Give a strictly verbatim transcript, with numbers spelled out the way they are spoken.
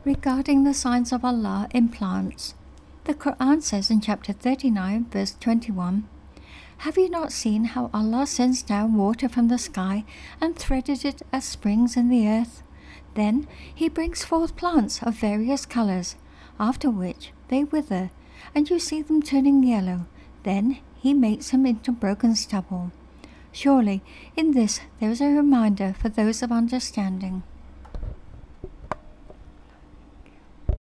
Regarding the signs of Allah in plants, the Quran says in chapter thirty-nine, verse twenty-one, "Have you not seen how Allah sends down water from the sky and threaded it as springs in the earth? Then He brings forth plants of various colors, after which they wither, and you see them turning yellow. Then He makes them into broken stubble. Surely in this there is a reminder for those of understanding."